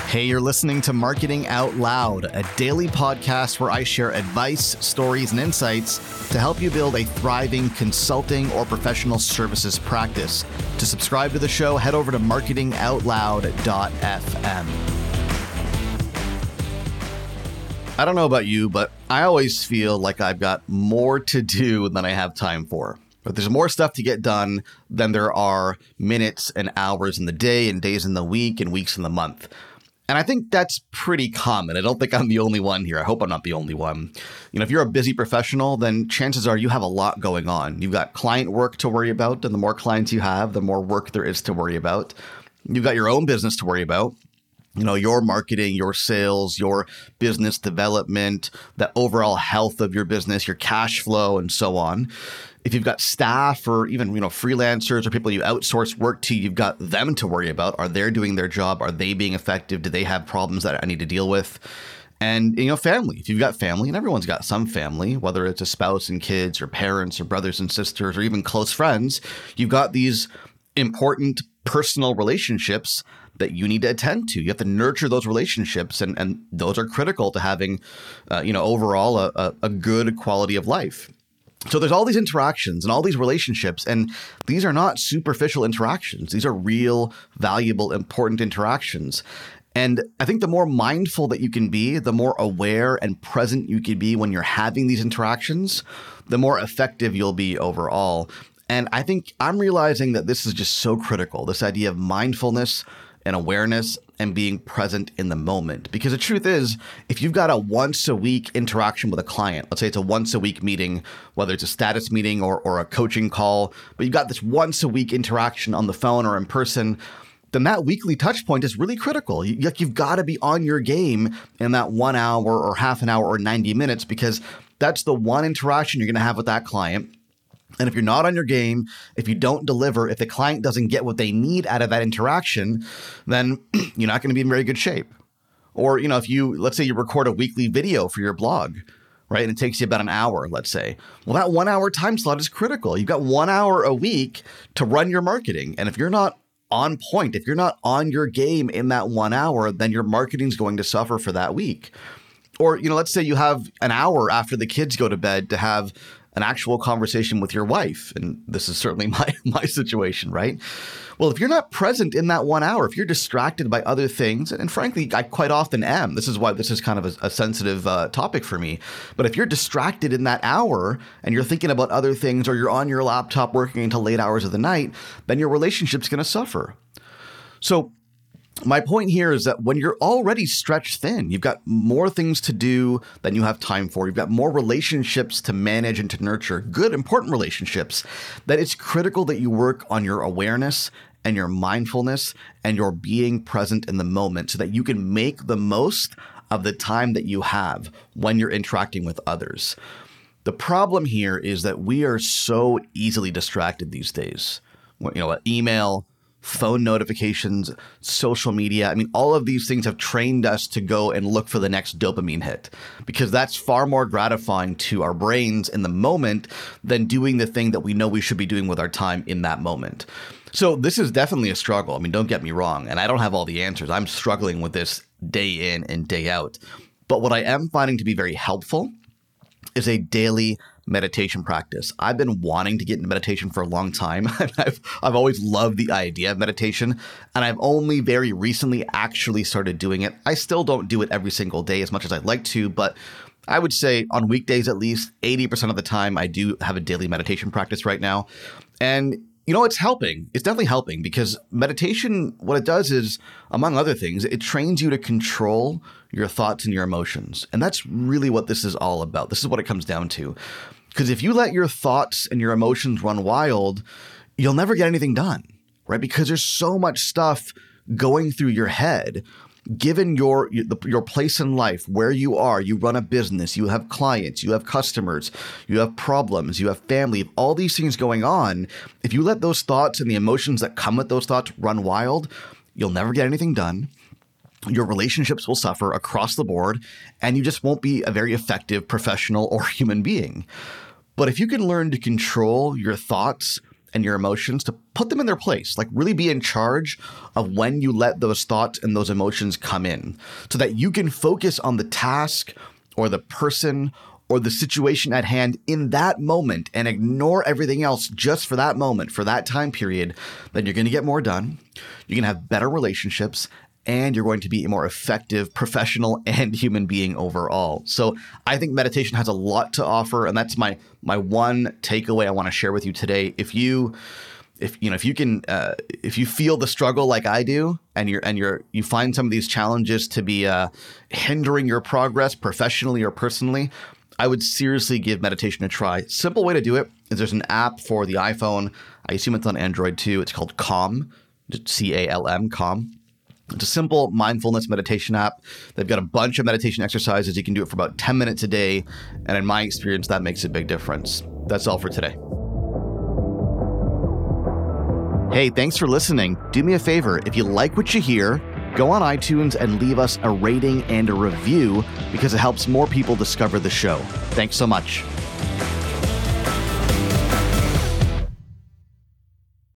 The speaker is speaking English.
Hey, you're listening to Marketing Out Loud, a daily podcast where I share advice, stories, and insights to help you build a thriving consulting or professional services practice. To subscribe to the show, head over to marketingoutloud.fm. I don't know about you, but I always feel like I've got more to do than I have time for. But there's more stuff to get done than there are minutes and hours in the day and days in the week and weeks in the month. And I think that's pretty common. I don't think I'm the only one here. I hope I'm not the only one. If you're a busy professional, then chances are you have a lot going on. You've got client work to worry about, and the more clients you have, the more work there is to worry about. You've got your own business to worry about. Your marketing, your sales, your business development, the overall health of your business, your cash flow, and so on. If you've got staff or even, freelancers or people you outsource work to, you've got them to worry about. Are they doing their job? Are they being effective? Do they have problems that I need to deal with? And, family. If you've got family, and everyone's got some family, whether it's a spouse and kids or parents or brothers and sisters or even close friends, you've got these important personal relationships that you need to attend to. You have to nurture those relationships, and those are critical to having, overall a good quality of life. So there's all these interactions and all these relationships, and these are not superficial interactions. These are real, valuable, important interactions. And I think the more mindful that you can be, the more aware and present you can be when you're having these interactions, the more effective you'll be overall. And I think I'm realizing that this is just so critical, this idea of mindfulness and awareness and being present in the moment. Because the truth is, if you've got a once a week interaction with a client, let's say it's a once a week meeting, whether it's a status meeting or a coaching call, but you've got this once a week interaction on the phone or in person, then that weekly touch point is really critical. You've got to be on your game in that 1 hour or half an hour or 90 minutes, because that's the one interaction you're going to have with that client. And if you're not on your game, if you don't deliver, if the client doesn't get what they need out of that interaction, then you're not going to be in very good shape. Or, let's say you record a weekly video for your blog, right? And it takes you about an hour, let's say. Well, that 1 hour time slot is critical. You've got 1 hour a week to run your marketing. And if you're not on point, if you're not on your game in that 1 hour, then your marketing is going to suffer for that week. Or, let's say you have an hour after the kids go to bed to have an actual conversation with your wife. And this is certainly my situation, right? Well, if you're not present in that 1 hour, if you're distracted by other things, and frankly, I quite often am, this is why this is kind of a sensitive topic for me. But if you're distracted in that hour and you're thinking about other things, or you're on your laptop working until late hours of the night, then your relationship's going to suffer. So my point here is that when you're already stretched thin, you've got more things to do than you have time for. You've got more relationships to manage and to nurture, good, important relationships, that it's critical that you work on your awareness and your mindfulness and your being present in the moment so that you can make the most of the time that you have when you're interacting with others. The problem here is that we are so easily distracted these days. Email, phone notifications, social media. All of these things have trained us to go and look for the next dopamine hit, because that's far more gratifying to our brains in the moment than doing the thing that we know we should be doing with our time in that moment. So this is definitely a struggle. Don't get me wrong. And I don't have all the answers. I'm struggling with this day in and day out. But what I am finding to be very helpful is a daily meditation practice. I've been wanting to get into meditation for a long time. I've always loved the idea of meditation, and I've only very recently actually started doing it. I still don't do it every single day as much as I'd like to, but I would say on weekdays at least 80% of the time I do have a daily meditation practice right now. And it's helping. It's definitely helping, because meditation, what it does is, among other things, it trains you to control your thoughts and your emotions. And that's really what this is all about. This is what it comes down to. Because if you let your thoughts and your emotions run wild, you'll never get anything done, right? Because there's so much stuff going through your head. Given your place in life, where you are, you run a business, you have clients, you have customers, you have problems, you have family, all these things going on. If you let those thoughts and the emotions that come with those thoughts run wild, you'll never get anything done. Your relationships will suffer across the board, and you just won't be a very effective professional or human being. But if you can learn to control your thoughts and your emotions, to put them in their place, like really be in charge of when you let those thoughts and those emotions come in so that you can focus on the task or the person or the situation at hand in that moment and ignore everything else just for that moment, for that time period. Then you're going to get more done. You're going to have better relationships, and you're going to be a more effective professional and human being overall. So I think meditation has a lot to offer, and that's my one takeaway I want to share with you today. If you feel the struggle like I do, and you find some of these challenges to be hindering your progress professionally or personally, I would seriously give meditation a try. Simple way to do it is there's an app for the iPhone. I assume it's on Android too. It's called Calm, C-A-L-M, Calm. It's a simple mindfulness meditation app. They've got a bunch of meditation exercises. You can do it for about 10 minutes a day. And in my experience, that makes a big difference. That's all for today. Hey, thanks for listening. Do me a favor. If you like what you hear, go on iTunes and leave us a rating and a review because it helps more people discover the show. Thanks so much.